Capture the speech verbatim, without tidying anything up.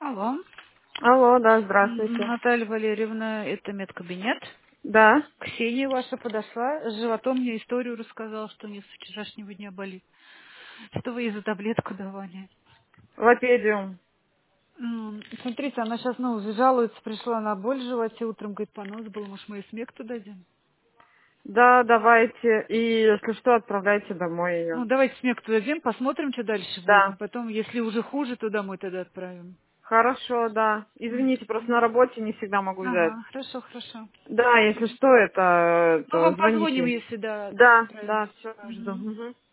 Алло. Алло, да, М, здравствуйте. Наталья Валерьевна, это медкабинет. Да, Ксения ваша подошла, с животом мне историю рассказала, что у нее с вчерашнего дня болит. Что вы ей за таблетку давали? лапедиум. М, Смотрите, она сейчас, ну, жалуется, пришла на боль в животе, утром, говорит, понос был, может, мы ей смекту дадим? Да, давайте. И если что, отправляйте домой ее. Ну, давайте смекту дадим, посмотрим, что дальше будет, и Да. потом, если уже хуже, то домой тогда отправим. Хорошо, да. Извините, просто на работе не всегда могу взять. Ага, хорошо, хорошо. Да, если что, это Ну, то вам позвоним, звоните. если, да, Да, отправим. да, все, жду. Мгм. Мгм.